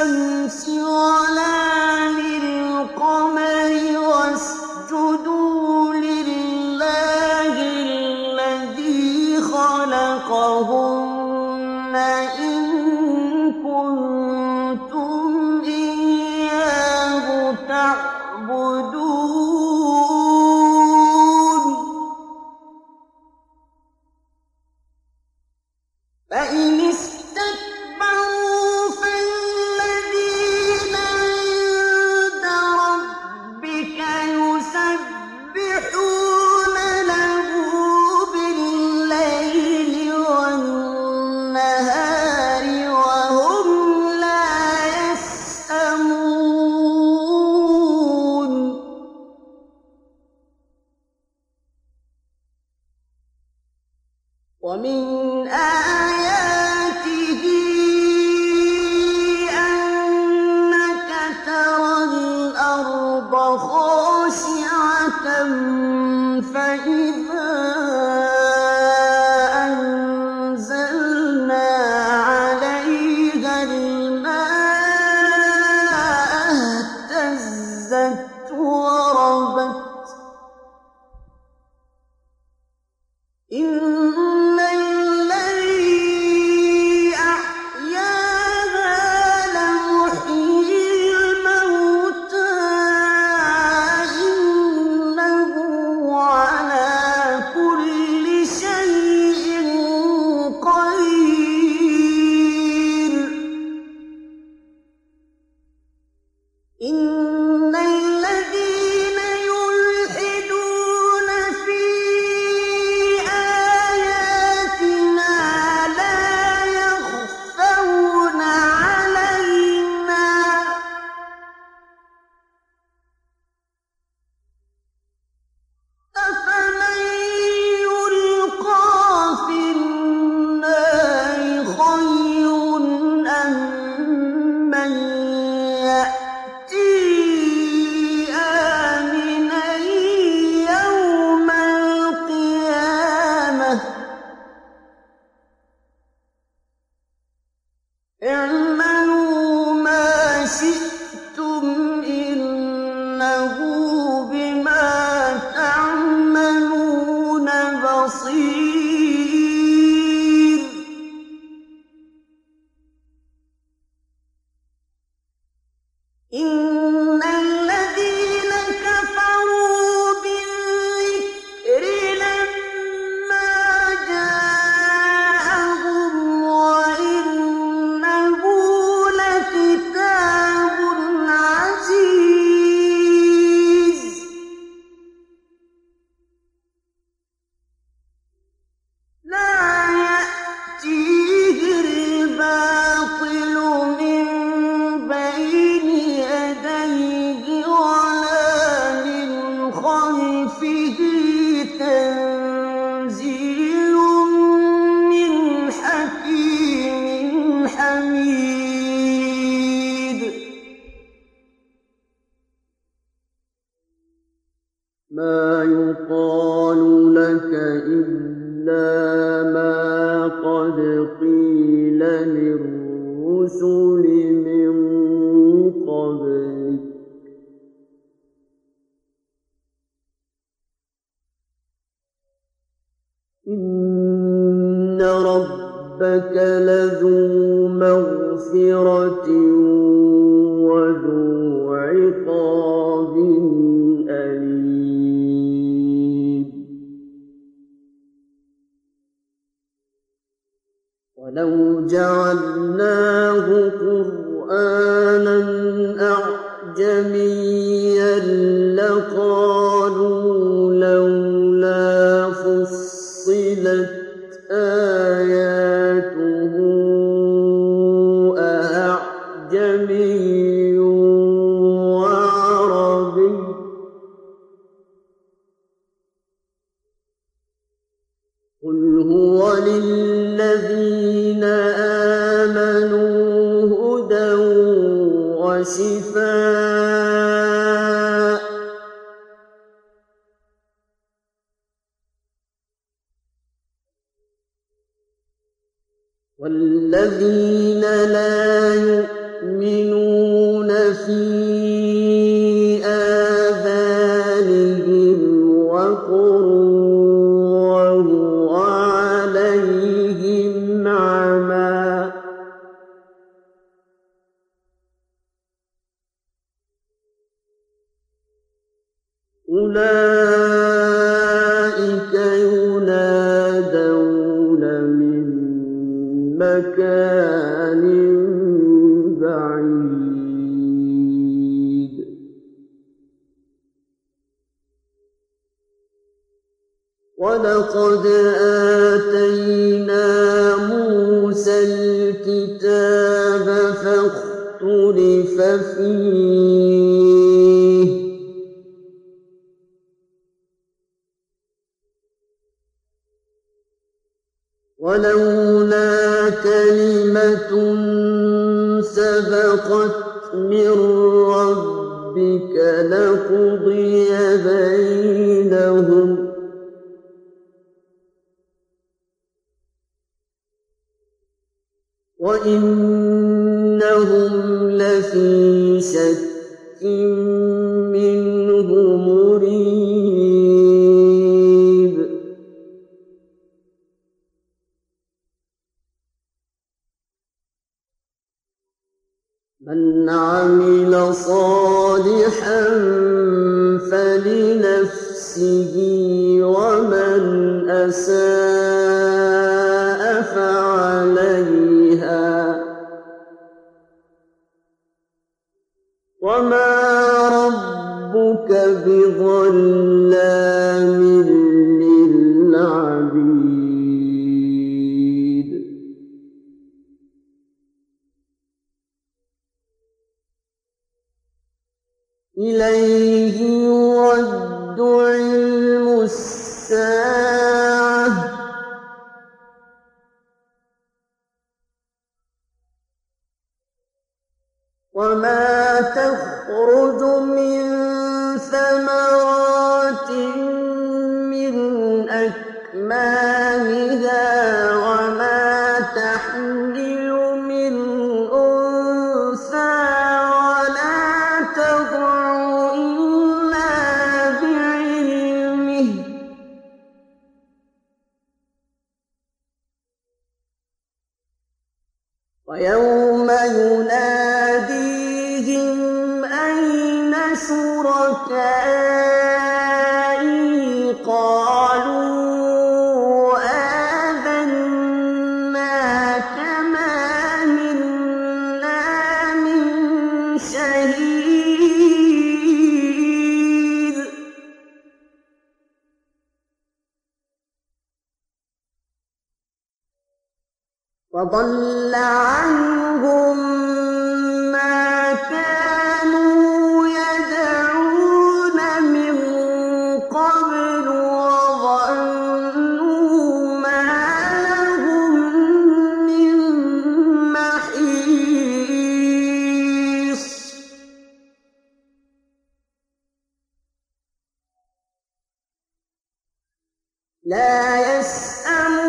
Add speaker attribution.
Speaker 1: للشمس ولا للقمر واسجدوا لله الذي خلقهن إن كنتم إياه تعبدون فإن استكبروا فالذين عند ربك يسبحون له بالليل والنهار وهم لا يسأمون ومن آياته أنك ترى الأرض خاشعة فإذا أنزلنا عليها الماء اهتزت وربت إن الذي أحياها لمحيي الموتى إنه على كل شيء قدير إن الذين يلحدون في آياتنا لا يخفون علينا أفمن يلقى في النار خير أم من يأتي آمنا يوم القيامة اعملوا ما شئتم إنه بما تعملون بصير إن الذين كفروا بالذكر لما جاءهم وإنه لكتاب عزيز لا يأتيه الباطل من بين يديه ولا من خلفه تنزيل من حكيم حميد ما يقال لك إلا ما قد قيل للرسل من قبلك إن ربك لذو مغفرة وذو عقاب أليم ولو جعلناه قرآنا أعجميا لقالوا لولا فصلت آياته أعجمي وعربي قل هو للذين آمنوا هدى وشفاء والذين لا يؤمنون يؤمنون في آذانهم وقر وهو عليهم عمى أولئك ينادون من مكان بعيد ولقد آتينا موسى الكتاب فاختلف فيه ولولا كلمة سبقت من ربك لقضي بينهم وإنهم لفي شك منه مريب من عمل صالحا فلنفسه ومن أساء فعليها وما ربك بظلام للعبيد إليه يرد علم الساعة وما تخرج من ثمرات من أكمامها وما تحمل من أنثى ولا تضع إلا بعلمه ويوم يناديهم أين شركائي قالوا آذناك ما منا من شهيد وضل عنهم ما كانوا يدعون من قبل وظنوا ما لهم من محيص لا يسأم